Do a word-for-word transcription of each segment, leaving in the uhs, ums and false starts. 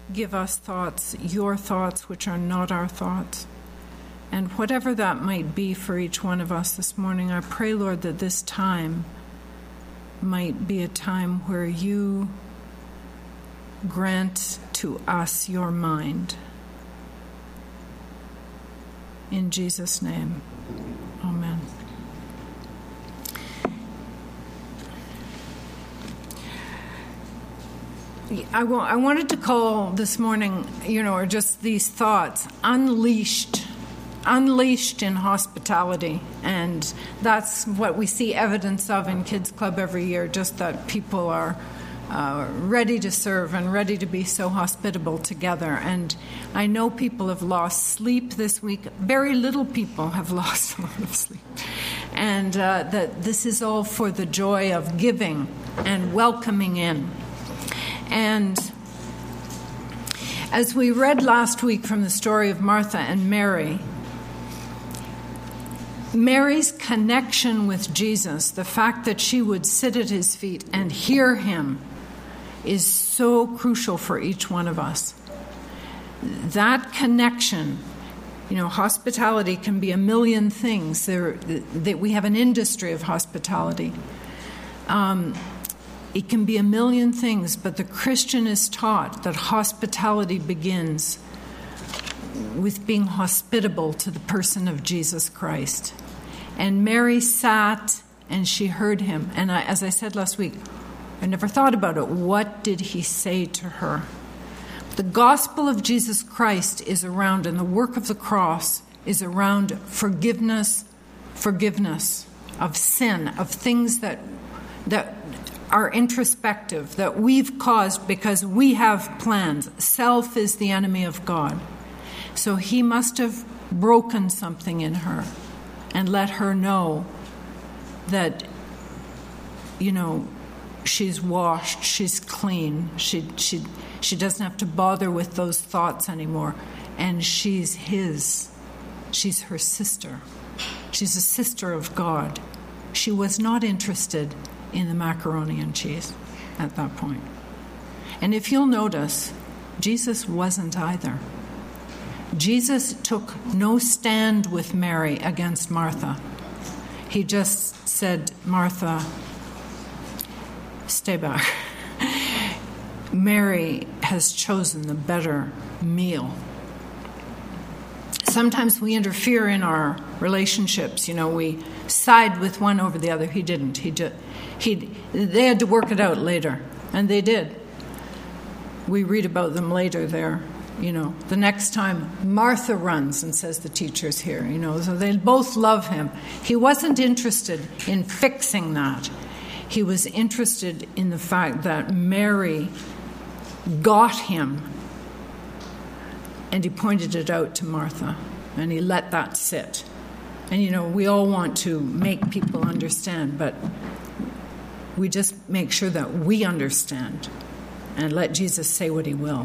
give us thoughts, your thoughts, which are not our thoughts. And whatever that might be for each one of us this morning, I pray, Lord, that this time might be a time where you grant to us your mind. In Jesus' name, amen. I, w- I wanted to call this morning, you know, or just these thoughts, unleashed. Unleashed in hospitality, and that's what we see evidence of in Kids Club every year, just that people are uh, ready to serve and ready to be so hospitable together. And I know people have lost sleep this week. Very little people have lost a lot of sleep. And uh, that this is all for the joy of giving and welcoming in. And as we read last week from the story of Martha and Mary, Mary's connection with Jesus, the fact that she would sit at his feet and hear him, is so crucial for each one of us. That connection, you know, hospitality can be a million things. There, that we have an industry of hospitality. Um, it can be a million things, but the Christian is taught that hospitality begins with being hospitable to the person of Jesus Christ. And Mary sat and she heard him. And I, as I said last week, I never thought about it. What did he say to her? The gospel of Jesus Christ is around, and the work of the cross is around forgiveness, forgiveness of sin, of things that that are introspective, that we've caused because we have plans. Self is the enemy of God. So he must have broken something in her and let her know that, you know, she's washed, she's clean, she she she doesn't have to bother with those thoughts anymore. And she's his. She's her sister. She's a sister of God. She was not interested in the macaroni and cheese at that point. And if you'll notice, Jesus wasn't either. Jesus took no stand with Mary against Martha. He just said, Martha, stay back. Mary has chosen the better meal. Sometimes we interfere in our relationships. You know, we side with one over the other. He didn't. He just, he. They had to work it out later, and they did. We read about them later there. You know, the next time Martha runs and says the teacher's here, you know, so they both love him. He wasn't interested in fixing that. He was interested in the fact that Mary got him, and he pointed it out to Martha, and he let that sit. And, you know, we all want to make people understand, but we just make sure that we understand and let Jesus say what he will.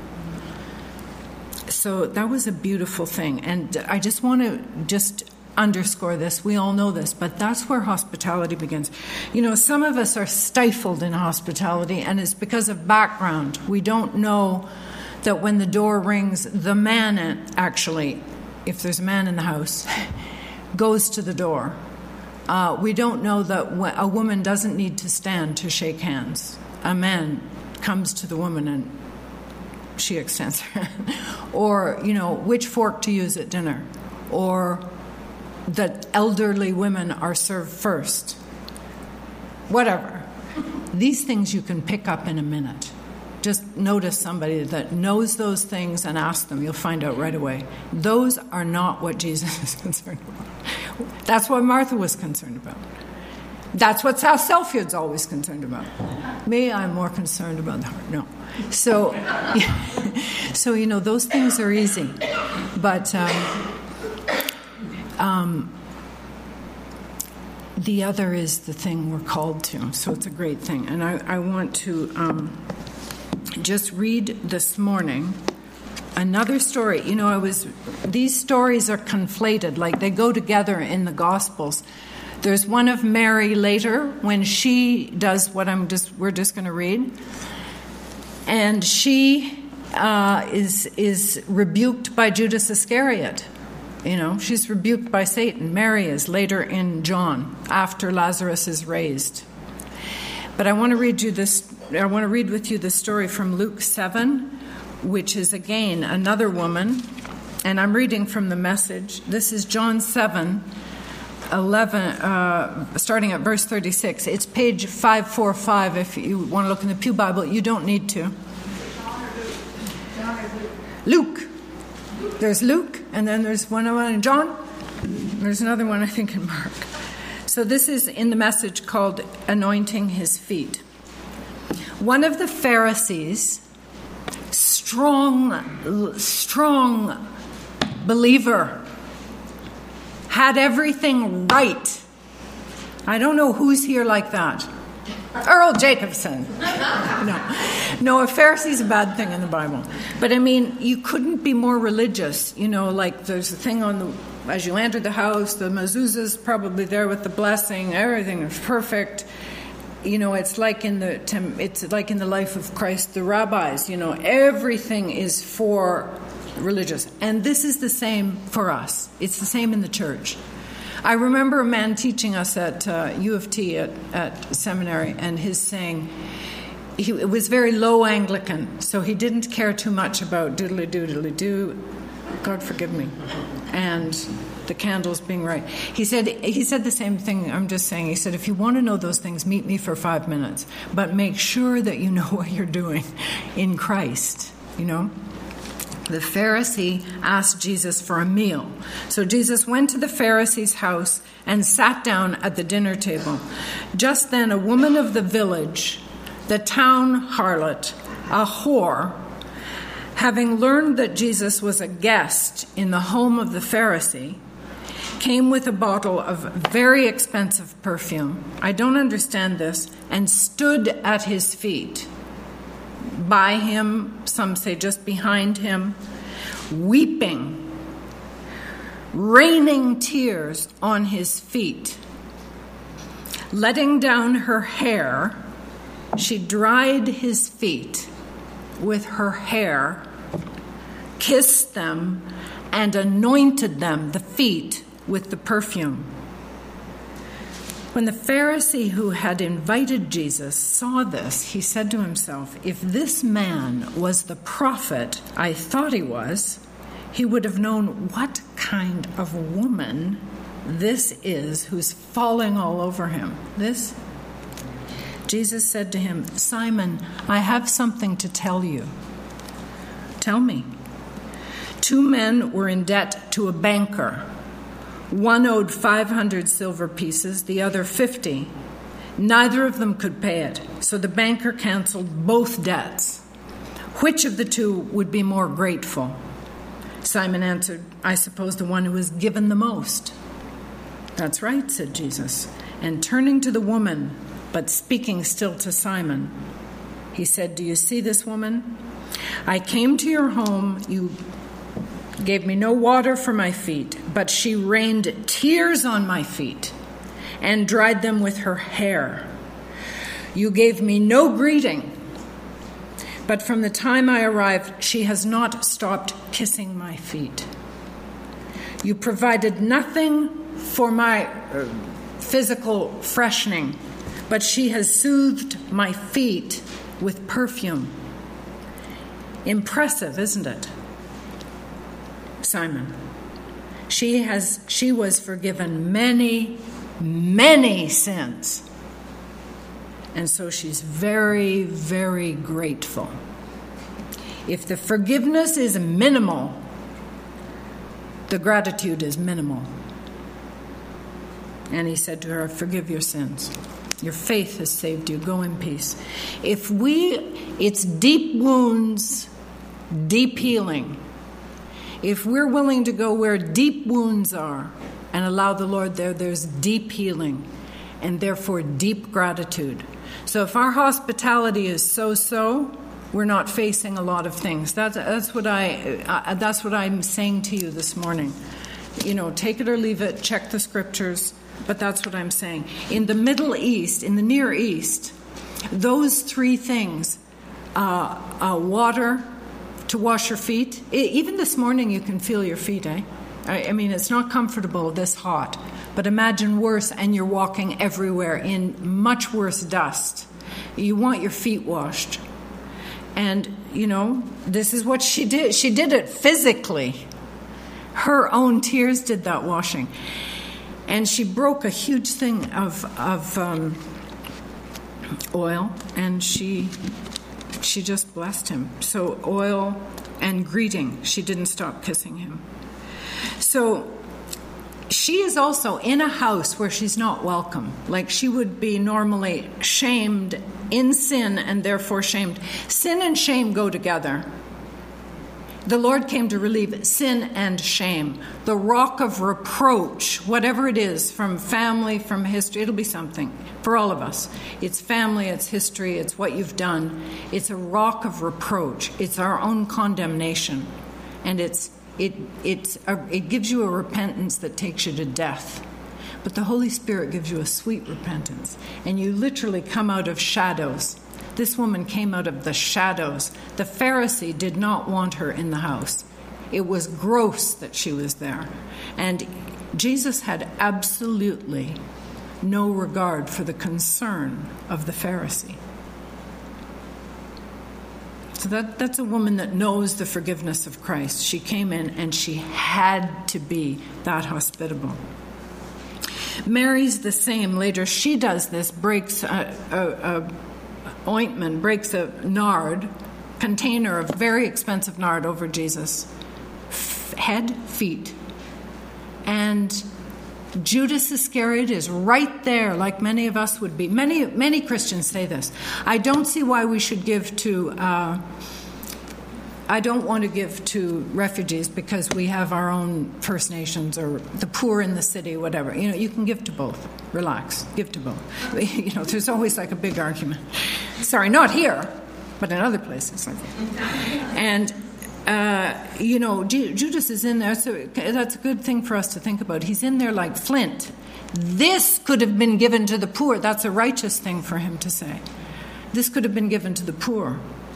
So that was a beautiful thing. And I just want to just underscore this. We all know this, but that's where hospitality begins. You know, some of us are stifled in hospitality, and it's because of background. We don't know that when the door rings, the man actually, if there's a man in the house, goes to the door. Uh, we don't know that a woman doesn't need to stand to shake hands. A man comes to the woman and she extends her hand. Or, you know, which fork to use at dinner. Or that elderly women are served first. Whatever. These things you can pick up in a minute. Just notice somebody that knows those things and ask them. You'll find out right away. Those are not what Jesus is concerned about. That's what Martha was concerned about. That's what South Selfield's always concerned about. Me, I'm more concerned about the heart. No. So, so you know, those things are easy. But um, um, the other is the thing we're called to. So it's a great thing. And I, I want to um, just read this morning another story. You know, I was, these stories are conflated, like they go together in the Gospels. There's one of Mary later when she does what I'm just we're just going to read. And she uh, is is rebuked by Judas Iscariot. You know, she's rebuked by Satan. Mary is later in John, after Lazarus is raised. But I want to read you this. I want to read with you the story from Luke seven, which is again another woman, and I'm reading from the Message. This is John seven, eleven, uh, starting at verse thirty-six. It's page five forty-five if you want to look in the Pew Bible. You don't need to. Luke. There's Luke, and then there's one in John. There's another one, I think, in Mark. So this is in the Message called Anointing His Feet. One of the Pharisees, strong, strong believer, had everything right. I don't know who's here like that. Earl Jacobson. No, no, a Pharisee's a bad thing in the Bible. But I mean, you couldn't be more religious. You know, like there's a thing on the, as you enter the house, the mezuzah's probably there with the blessing. Everything is perfect. You know, it's like in the it's like in the life of Christ, the rabbis. You know, everything is for religious, and this is the same for us. It's the same in the church. I remember a man teaching us at uh, U of T at, at seminary, and his saying, he, it was very low Anglican, so he didn't care too much about doodly-doo, doodly-doo, God forgive me, and the candles being right. He said he said the same thing, I'm just saying, he said, if you want to know those things, meet me for five minutes, but make sure that you know what you're doing in Christ, you know? The Pharisee asked Jesus for a meal. So Jesus went to the Pharisee's house and sat down at the dinner table. Just then a woman of the village, the town harlot, a whore, having learned that Jesus was a guest in the home of the Pharisee, came with a bottle of very expensive perfume. I don't understand this, and stood at his feet. By him, some say just behind him, weeping, raining tears on his feet. Letting down her hair, she dried his feet with her hair, kissed them, and anointed them, the feet, with the perfume. When the Pharisee who had invited Jesus saw this, he said to himself, if this man was the prophet I thought he was, he would have known what kind of woman this is who's falling all over him. This? Jesus said to him, Simon, I have something to tell you. Tell me. Two men were in debt to a banker. One owed five hundred silver pieces, the other fifty. Neither of them could pay it, so the banker canceled both debts. Which of the two would be more grateful? Simon answered, I suppose the one who was given the most. That's right, said Jesus. And turning to the woman, but speaking still to Simon, he said, do you see this woman? I came to your home, you gave me no water for my feet, but she rained tears on my feet and dried them with her hair. You gave me no greeting, but from the time I arrived, she has not stopped kissing my feet. You provided nothing for my uh, physical freshening, but she has soothed my feet with perfume. Impressive, isn't it? Simon. She has she was forgiven many, many sins. And so she's very, very grateful. If the forgiveness is minimal, the gratitude is minimal. And he said to her, forgive your sins. Your faith has saved you. Go in peace. If we, it's deep wounds, deep healing. If we're willing to go where deep wounds are and allow the Lord there, there's deep healing and therefore deep gratitude. So if our hospitality is so-so, we're not facing a lot of things. That's, that's what I, uh, that's what I'm saying to you this morning. You know, take it or leave it, check the scriptures, but that's what I'm saying. In the Middle East, in the Near East, those three things, uh, uh, water, to wash your feet. Even this morning you can feel your feet, eh? I mean, it's not comfortable this hot, but imagine worse, and you're walking everywhere in much worse dust. You want your feet washed. And, you know, this is what she did. She did it physically. Her own tears did that washing. And she broke a huge thing of of um, oil, and she she just blessed him. So oil and greeting. She didn't stop kissing him. So she is also in a house where she's not welcome. Like she would be normally shamed in sin and therefore shamed. Sin and shame go together. The Lord came to relieve sin and shame. The rock of reproach, whatever it is, from family, from history, it'll be something for all of us. It's family, it's history, it's what you've done. It's a rock of reproach. It's our own condemnation. And it's It it's a, it gives you a repentance that takes you to death. But the Holy Spirit gives you a sweet repentance. And you literally come out of shadows. This woman came out of the shadows. The Pharisee did not want her in the house. It was gross that she was there. And Jesus had absolutely no regard for the concern of the Pharisee. So that, that's a woman that knows the forgiveness of Christ. She came in and she had to be that hospitable. Mary's the same. Later she does this, breaks a, a, a ointment, breaks a nard, container of very expensive nard over Jesus' F- head, feet. And Judas Iscariot is right there, like many of us would be. Many many Christians say this. I don't see why we should give to, uh, I don't want to give to refugees because we have our own First Nations or the poor in the city, whatever. You know, you can give to both. Relax, give to both. You know, there's always like a big argument. Sorry, not here, but in other places. And Uh, you know, Judas is in there, so that's a good thing for us to think about. He's in there like flint. This could have been given to the poor. That's a righteous thing for him to say. This could have been given to the poor.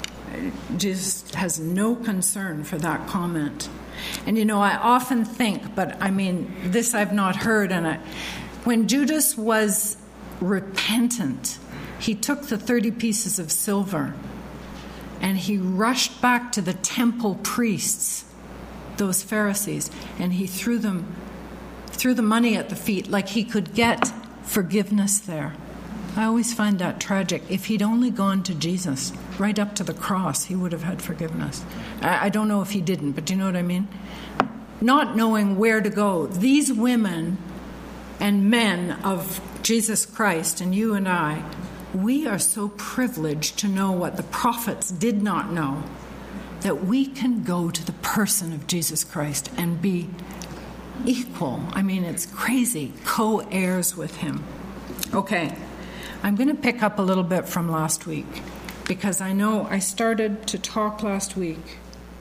Jesus has no concern for that comment. And, you know, I often think, but I mean, this I've not heard, and I, when Judas was repentant, he took the thirty pieces of silver and he rushed back to the temple priests, those Pharisees, and he threw them, threw the money at the feet like he could get forgiveness there. I always find that tragic. If he'd only gone to Jesus, right up to the cross, he would have had forgiveness. I, I don't know if he didn't, but do you know what I mean? Not knowing where to go. These women and men of Jesus Christ and you and I, we are so privileged to know what the prophets did not know, that we can go to the person of Jesus Christ and be equal. I mean, it's crazy. Co-heirs with him. Okay, I'm going to pick up a little bit from last week because I know I started to talk last week,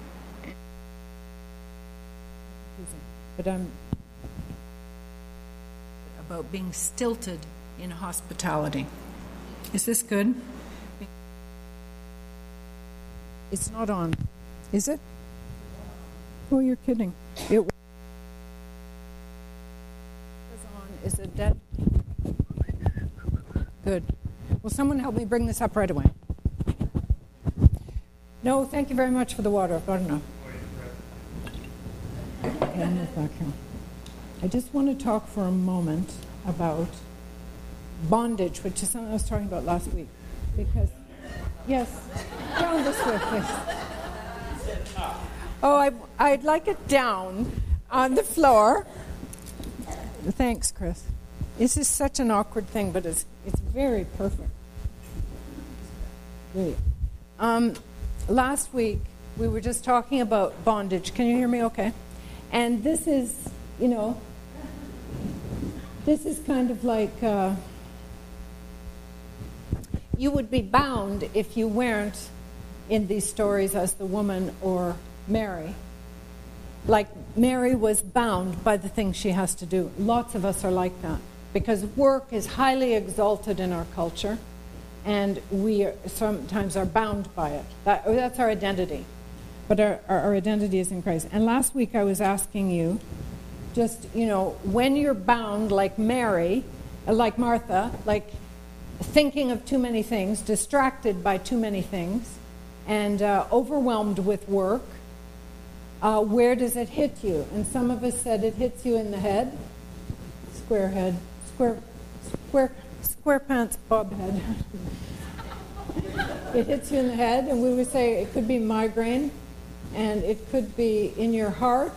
but I'm about being stilted in hospitality. Is this good? It's not on. Is it? Oh, you're kidding. It was on. Is it dead? Good. Will someone help me bring this up right away? No, thank you very much for the water. I've got enough. Okay, I'll move back here. I just want to talk for a moment about bondage, which is something I was talking about last week. Because, yes, down this way, please. Oh, I, I'd like it down on the floor. Thanks, Chris. This is such an awkward thing, but it's it's very perfect. Great. Um, last week, we were just talking about bondage. Can you hear me okay? And this is, you know, this is kind of like... Uh, you would be bound if you weren't in these stories as the woman or Mary. Like Mary was bound by the things she has to do. Lots of us are like that because work is highly exalted in our culture and we are, sometimes are bound by it. That, that's our identity. but our, our, our identity is in Christ. And last week I was asking you, just, you know, when you're bound like Mary, like Martha, like thinking of too many things, distracted by too many things, and uh, overwhelmed with work, uh, where does it hit you? And some of us said it hits you in the head, square head, square, square, square pants, bob head. It hits you in the head, and we would say it could be migraine, and it could be in your heart,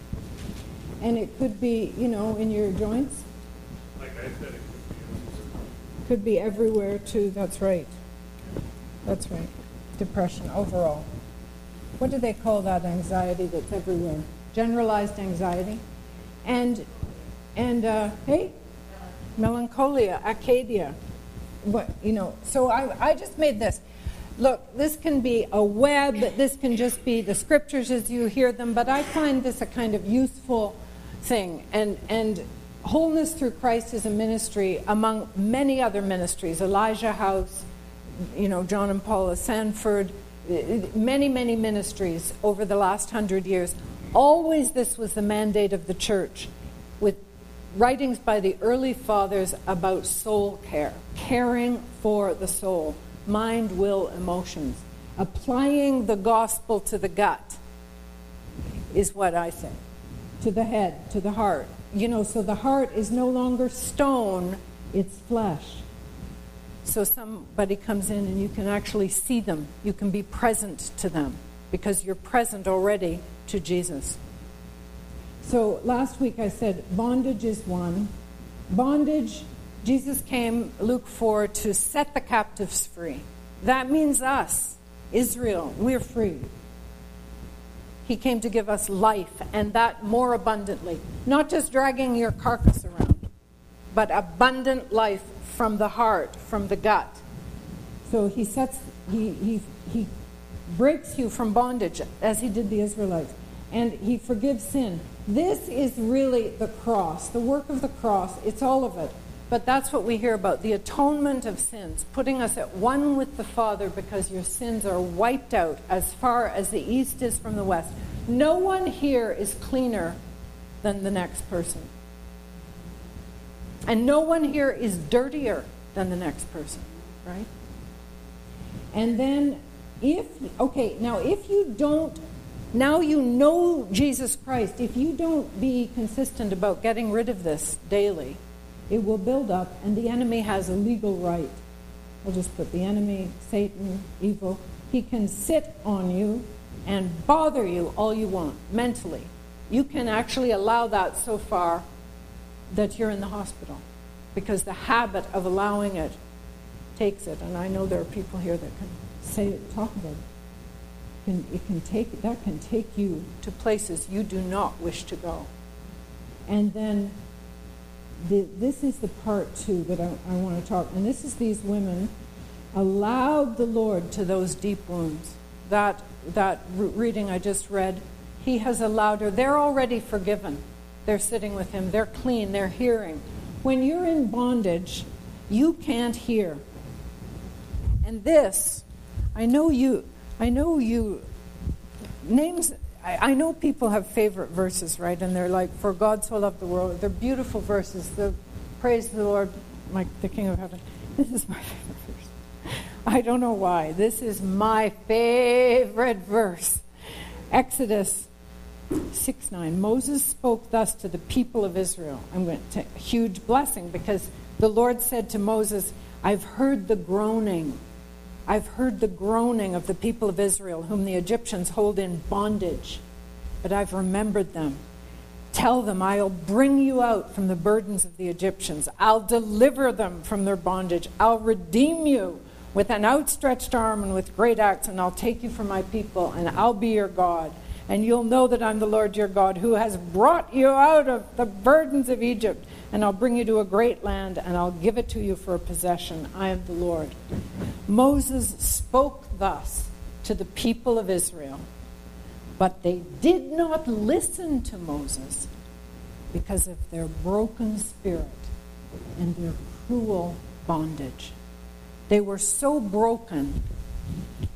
and it could be, you know, in your joints. Like I said, it could be everywhere too. That's right. That's right. Depression overall. What do they call that anxiety that's everywhere? Generalized anxiety. And and uh, hey, melancholia, acadia. What, you know? So I I just made this. Look, this can be a web. This can just be the scriptures as you hear them. But I find this a kind of useful thing. And and. Wholeness Through Christ is a ministry among many other ministries. Elijah House, you know, John and Paula Sanford, many, many ministries over the last hundred years. Always this was the mandate of the church, with writings by the early fathers about soul care, caring for the soul, mind, will, emotions. Applying the gospel to the gut is what I say, to the head, to the heart. You know, so the heart is no longer stone, it's flesh. So somebody comes in and you can actually see them. You can be present to them because you're present already to Jesus. So last week I said bondage is one. Bondage, Jesus came, Luke four, to set the captives free. That means us, Israel, we're free. He came to give us life, and that more abundantly. Not just dragging your carcass around, but abundant life from the heart, from the gut. So he sets, he he he breaks you from bondage, as he did the Israelites, and he forgives sin. This is really the cross, the work of the cross. It's all of it. But that's what we hear about, the atonement of sins, putting us at one with the Father because your sins are wiped out as far as the east is from the west. No one here is cleaner than the next person. And no one here is dirtier than the next person, right? And then if, okay, now if you don't, now you know Jesus Christ, if you don't be consistent about getting rid of this daily, it will build up, and the enemy has a legal right. I'll just put the enemy, Satan, evil. He can sit on you and bother you all you want, mentally. You can actually allow that so far that you're in the hospital, because the habit of allowing it takes it. And I know there are people here that can say, talk about it. Can, it can take, that can take you to places you do not wish to go. And then The, this is the part, too, that I, I want to talk. And this is these women allowed the Lord to those deep wounds. That, that re- reading I just read, he has allowed her. They're already forgiven. They're sitting with him. They're clean. They're hearing. When you're in bondage, you can't hear. And this, I know you, I know you, names... I know people have favorite verses, right? And they're like, for God so loved the world. They're beautiful verses. The praise the Lord, like the King of Heaven. This is my favorite verse. I don't know why. This is my favorite verse. Exodus six nine. Moses spoke thus to the people of Israel. I'm going to take a huge blessing, because the Lord said to Moses, I've heard the groaning. I've heard the groaning of the people of Israel, whom the Egyptians hold in bondage, but I've remembered them. Tell them, I'll bring you out from the burdens of the Egyptians. I'll deliver them from their bondage. I'll redeem you with an outstretched arm and with great acts, and I'll take you for my people, and I'll be your God. And you'll know that I'm the Lord your God, who has brought you out of the burdens of Egypt. And I'll bring you to a great land, and I'll give it to you for a possession. I am the Lord. Moses spoke thus to the people of Israel, but they did not listen to Moses because of their broken spirit and their cruel bondage. They were so broken.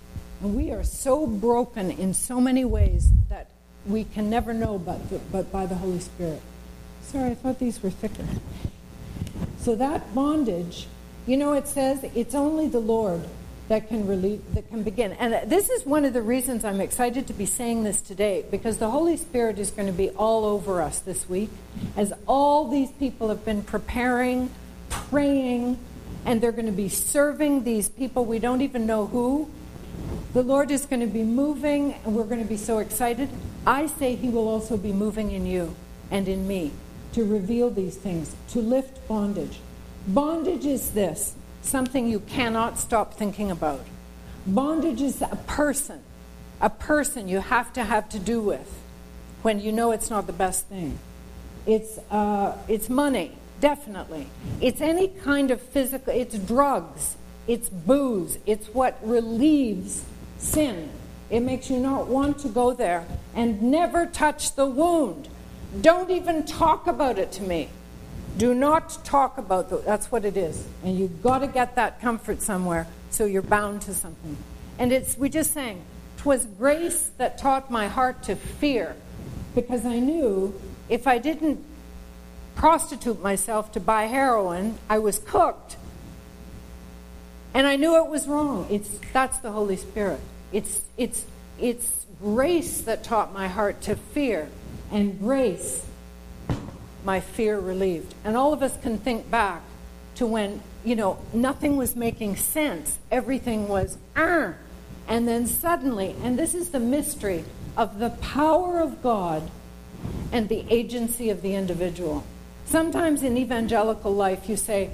And we are so broken in so many ways that we can never know but, but by the Holy Spirit. Sorry, I thought these were thicker. So that bondage, you know, it says it's only the Lord that can relieve, that can begin. And this is one of the reasons I'm excited to be saying this today, because the Holy Spirit is going to be all over us this week, as all these people have been preparing, praying, and they're going to be serving these people we don't even know who. The Lord is going to be moving, and we're going to be so excited. I say he will also be moving in you and in me to reveal these things, to lift bondage. Bondage is this, something you cannot stop thinking about. Bondage is a person, a person you have to have to do with when you know it's not the best thing. It's uh, it's money, definitely. It's any kind of physical, it's drugs, it's booze, it's what relieves sin. It makes you not want to go there and never touch the wound. Don't even talk about it to me. Do not talk about it. That's what it is. And you've got to get that comfort somewhere, so you're bound to something. And it's, we just sang, 'twas grace that taught my heart to fear, because I knew if I didn't prostitute myself to buy heroin, I was cooked. And I knew it was wrong. It's that's the Holy Spirit. It's it's it's grace that taught my heart to fear, and grace my fear relieved. And all of us can think back to when, you know, nothing was making sense. Everything was ah, and then suddenly, and this is the mystery of the power of God and the agency of the individual. Sometimes in evangelical life you say,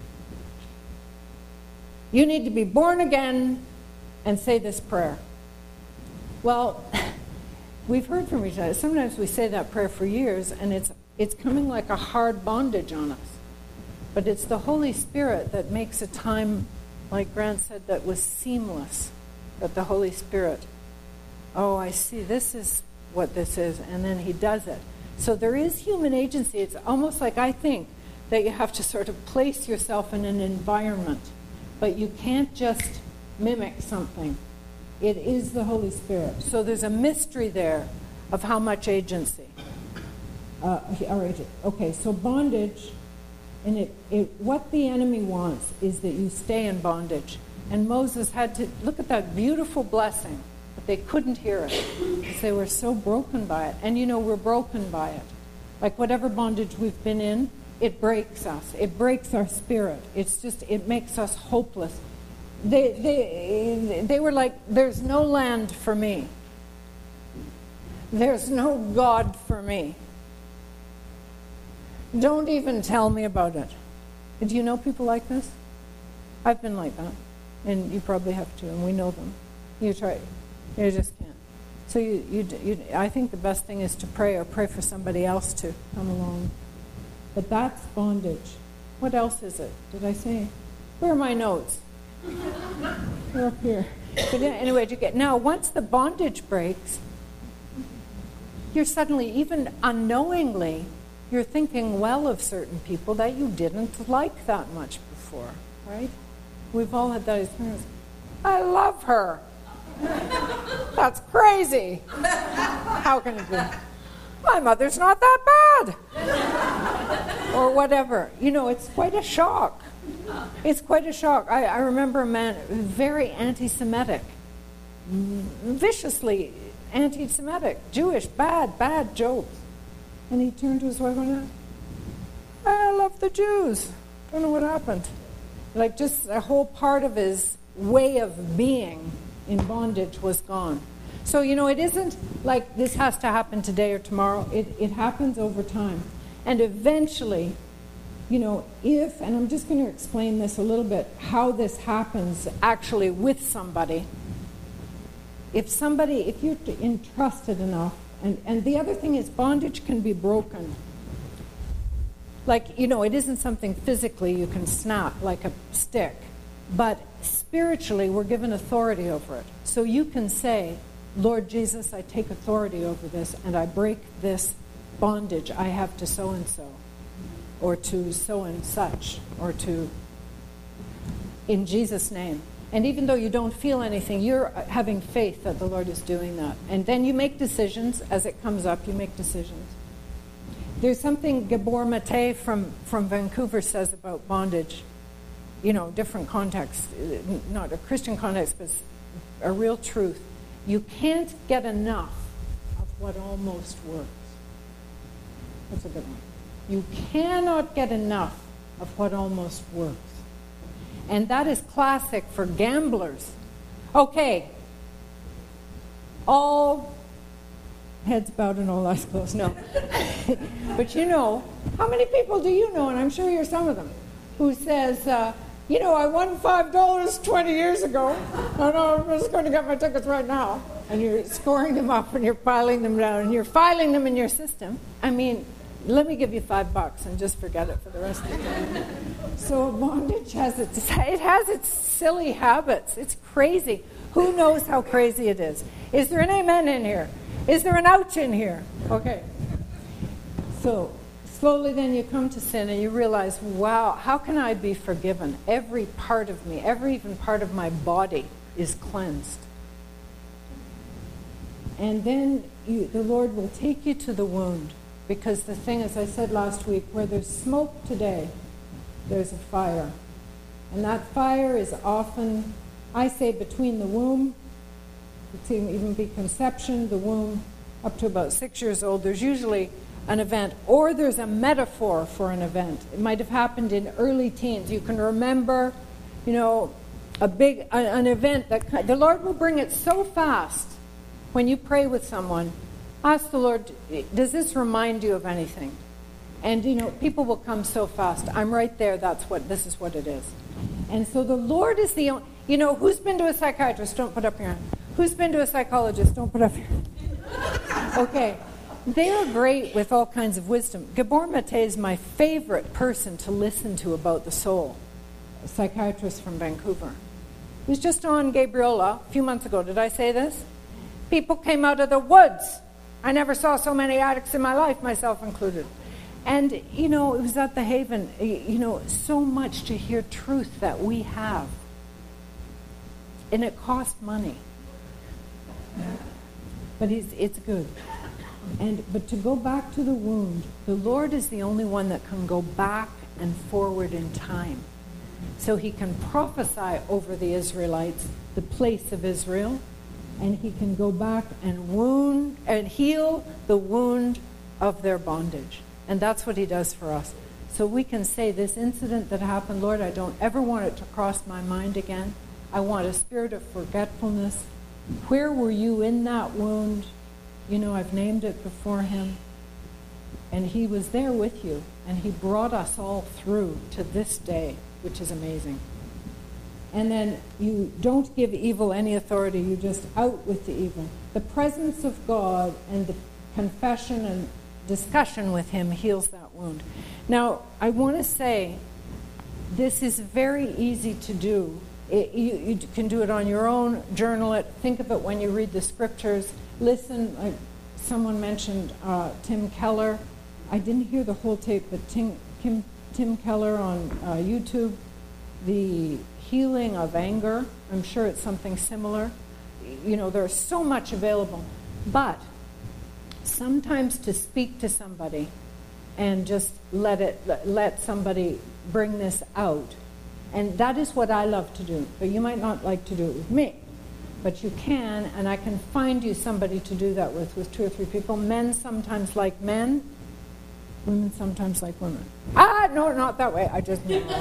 you need to be born again and say this prayer. Well, we've heard from each other. Sometimes we say that prayer for years, and it's it's coming like a hard bondage on us. But it's the Holy Spirit that makes a time, like Grant said, that was seamless. That the Holy Spirit, oh, I see, this is what this is, and then he does it. So there is human agency. It's almost like I think that you have to sort of place yourself in an environment. But you can't just mimic something. It is the Holy Spirit. So there's a mystery there of how much agency. Uh, all right. Okay, so bondage, and it, it what the enemy wants is that you stay in bondage. And Moses had to, look at that beautiful blessing, but they couldn't hear it because they were so broken by it. And you know, we're broken by it. Like whatever bondage we've been in, it breaks us. It breaks our spirit. It's just, it makes us hopeless. They, they, they were like, there's no land for me. There's no God for me. Don't even tell me about it. Do you know people like this? I've been like that. And you probably have too, and we know them. You try, you just can't. So you, you, you, I think the best thing is to pray, or pray for somebody else to come along. But that's bondage. What else is it? Did I say? Where are my notes? They're up here. But anyway, you get now. Once the bondage breaks, you're suddenly, even unknowingly, you're thinking well of certain people that you didn't like that much before, right? We've all had that experience. I love her. That's crazy. How can it be? My mother's not that bad. Or whatever. You know, it's quite a shock. It's quite a shock. I, I remember a man, very anti-Semitic, viciously anti-Semitic, Jewish, bad, bad jokes. And he turned to his wife and went, I love the Jews. Don't know what happened. Like just a whole part of his way of being in bondage was gone. So, you know, it isn't like this has to happen today or tomorrow. It, it happens over time. And eventually, you know, if, and I'm just going to explain this a little bit, how this happens actually with somebody. If somebody, if you're entrusted enough, and, and the other thing is bondage can be broken. Like, you know, it isn't something physically you can snap like a stick. But spiritually, we're given authority over it. So you can say, Lord Jesus, I take authority over this, and I break this bondage I have to so-and-so, or to so-and-such, or to, in Jesus' name. And even though you don't feel anything, you're having faith that the Lord is doing that. And then you make decisions. As it comes up, you make decisions. There's something Gabor Mate from, from Vancouver says about bondage. You know, different context, not a Christian context, but a real truth. You can't get enough of what almost works. That's a good one. You cannot get enough of what almost works. And that is classic for gamblers. Okay, all heads bowed and all eyes closed. No. But you know, how many people do you know, and I'm sure you're some of them, who says, uh, you know, I won five dollars twenty years ago, and I'm just going to get my tickets right now. And you're scoring them up, and you're piling them down, and you're filing them in your system. I mean, let me give you five bucks and just forget it for the rest of the day. So bondage has its, it has its silly habits. It's crazy. Who knows how crazy it is? Is there an amen in here? Is there an ouch in here? Okay. So slowly then you come to sin and you realize, wow, how can I be forgiven? Every part of me, every even part of my body is cleansed. And then you, the Lord will take you to the wound. Because the thing, as I said last week, where there's smoke today, there's a fire. And that fire is often, I say, between the womb, it can even be conception, the womb, up to about six years old. There's usually an event, or there's a metaphor for an event. It might have happened in early teens. You can remember, you know, a big, a, an event that the Lord will bring it so fast when you pray with someone. Ask the Lord, does this remind you of anything? And, you know, people will come so fast. I'm right there. That's what, this is what it is. And so the Lord is the only, you know, who's been to a psychiatrist? Don't put up your hand. Who's been to a psychologist? Don't put up your hand. Okay. They are great with all kinds of wisdom. Gabor Mate is my favorite person to listen to about the soul, a psychiatrist from Vancouver. He was just on Gabriola a few months ago. Did I say this? People came out of the woods. I never saw so many addicts in my life, myself included. And, you know, it was at the Haven, you know, so much to hear truth that we have. And it cost money. But it's, it's good. And but to go back to the wound, the Lord is the only one that can go back and forward in time. So he can prophesy over the Israelites, the place of Israel, and he can go back and wound and heal the wound of their bondage. And that's what he does for us. So we can say, this incident that happened, Lord, I don't ever want it to cross my mind again. I want a spirit of forgetfulness. Where were you in that wound? You know, I've named it before him. And he was there with you. And he brought us all through to this day, which is amazing. And then you don't give evil any authority. You just out with the evil. The presence of God and the confession and discussion with him heals that wound. Now, I want to say this is very easy to do. It, you, you can do it on your own, journal it, think of it when you read the scriptures, listen. Like someone mentioned uh, Tim Keller. I didn't hear the whole tape, but Tim, Tim, Tim Keller on uh, YouTube, the healing of anger. I'm sure it's something similar. You know, there's so much available. But sometimes to speak to somebody and just let it let somebody bring this out. And that is what I love to do. But you might not like to do it with me. But you can, and I can find you somebody to do that with, with two or three people. Men sometimes like men. Women sometimes like women. Ah, no, not that way. I just...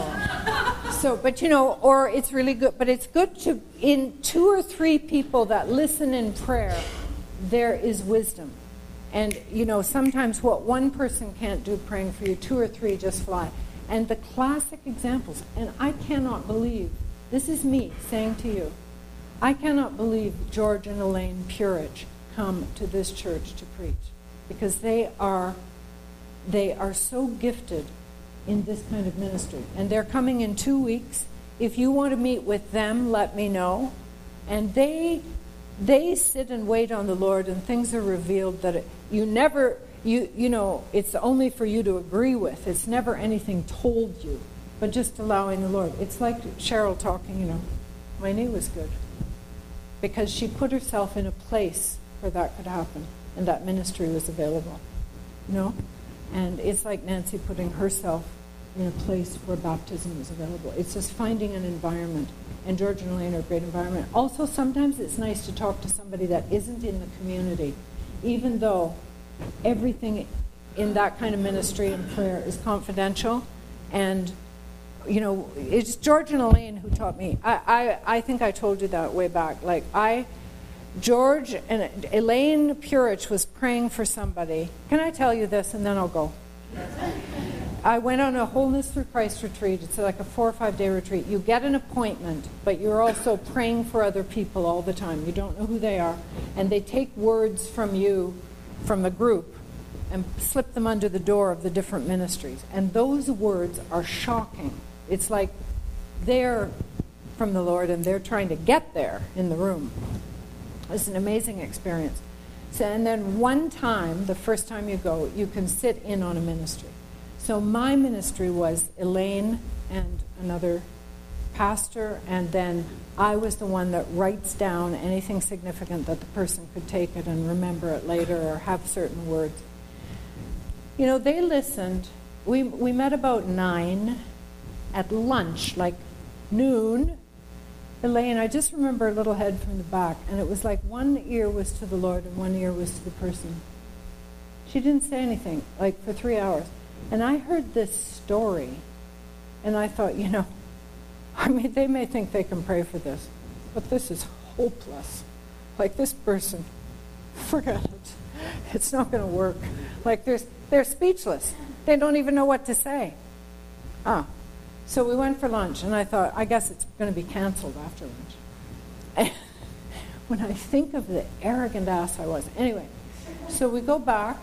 So, but you know, or it's really good, but it's good to, in two or three people that listen in prayer, there is wisdom. And, you know, sometimes what one person can't do praying for you, two or three just fly. And the classic examples, and I cannot believe, this is me saying to you, I cannot believe George and Elaine Purich come to this church to preach, because they are, they are so gifted in this kind of ministry. And they're coming in two weeks. If you want to meet with them, let me know. And they they sit and wait on the Lord, and things are revealed that it, you never, you you know, it's only for you to agree with. It's never anything told you, but just allowing the Lord. It's like Cheryl talking, you know, my knee was good. Because she put herself in a place where that could happen, and that ministry was available. You know? And it's like Nancy putting herself in a place where baptism is available. It's just finding an environment. And George and Elaine are a great environment. Also, sometimes it's nice to talk to somebody that isn't in the community, even though everything in that kind of ministry and prayer is confidential. And, you know, it's George and Elaine who taught me. I, I, I think I told you that way back. Like, I, George and Elaine Purich was praying for somebody. Can I tell you this, and then I'll go? I went on a Wholeness Through Christ retreat. It's like a four or five day retreat. You get an appointment, but you're also praying for other people all the time. You don't know who they are. And they take words from you, from the group, and slip them under the door of the different ministries. And those words are shocking. It's like they're from the Lord and they're trying to get there in the room. It's an amazing experience. So, and then one time, the first time you go, you can sit in on a ministry. So my ministry was Elaine and another pastor, and then I was the one that writes down anything significant that the person could take it and remember it later or have certain words. You know, they listened. We we met about nine. At lunch, like noon, Elaine, I just remember a little head from the back, and it was like one ear was to the Lord and one ear was to the person. She didn't say anything, like for three hours. And I heard this story, and I thought, you know, I mean, they may think they can pray for this, but this is hopeless. Like, this person, forget it. It's not going to work. Like, there's, they're speechless. They don't even know what to say. Ah. So we went for lunch, and I thought, I guess it's going to be canceled after lunch. And when I think of the arrogant ass I was. Anyway, so we go back,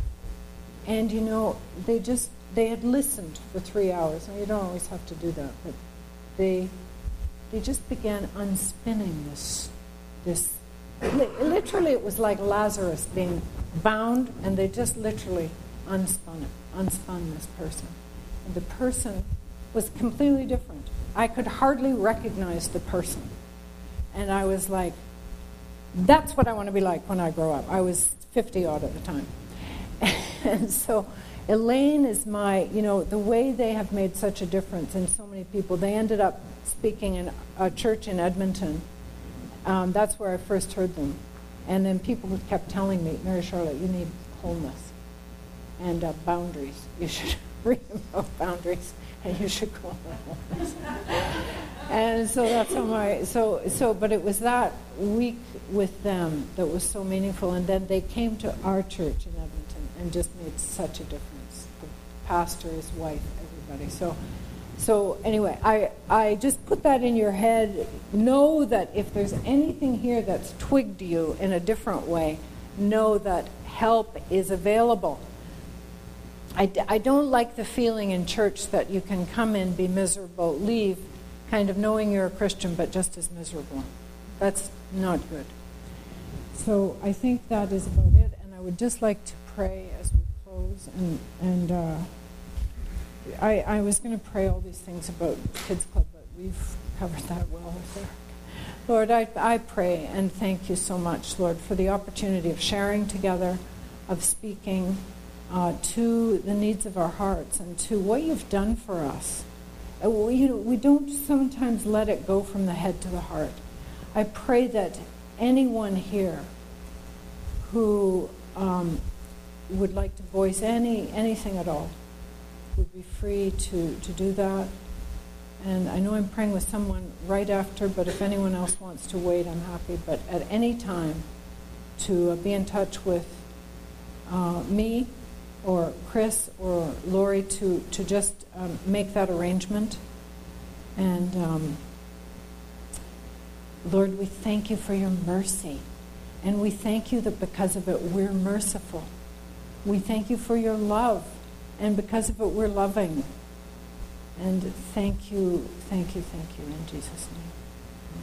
and, you know, they just, they had listened for three hours. Now, you don't always have to do that, but they they just began unspinning this, this, literally it was like Lazarus being bound, and they just literally unspun it, unspun this person. And the person was completely different. I could hardly recognize the person. And I was like, that's what I want to be like when I grow up. I was fifty odd at the time. And so Elaine is my, you know, the way they have made such a difference in so many people. They ended up speaking in a church in Edmonton. Um, that's where I first heard them. And then people kept telling me, Mary Charlotte, you need wholeness and uh, boundaries. You should read about boundaries. And you should go on wholeness. And so that's how my, so, so, but it was that week with them that was so meaningful. And then they came to our church in Edmonton and just made such a difference. The pastor, his wife, everybody. So, so anyway, I, I just put that in your head. Know that if there's anything here that's twigged you in a different way, know that help is available. I, I don't like the feeling in church that you can come in, be miserable, leave, kind of knowing you're a Christian, but just as miserable. That's not good. So I think that is about it, and I would just like to pray as we close. And, and uh, I, I was going to pray all these things about Kids Club, but we've covered that well there. Lord, I, I pray and thank you so much, Lord, for the opportunity of sharing together, of speaking, Uh, to the needs of our hearts and to what you've done for us. Uh, we, you know, we don't sometimes let it go from the head to the heart. I pray that anyone here who um, would like to voice any anything at all would be free to, to do that. And I know I'm praying with someone right after, but if anyone else wants to wait, I'm happy. But at any time to uh, be in touch with uh, me, or Chris or Lori to, to just um, make that arrangement. And um, Lord, we thank you for your mercy. And we thank you that because of it, we're merciful. We thank you for your love. And because of it, we're loving. And thank you, thank you, thank you in Jesus' name.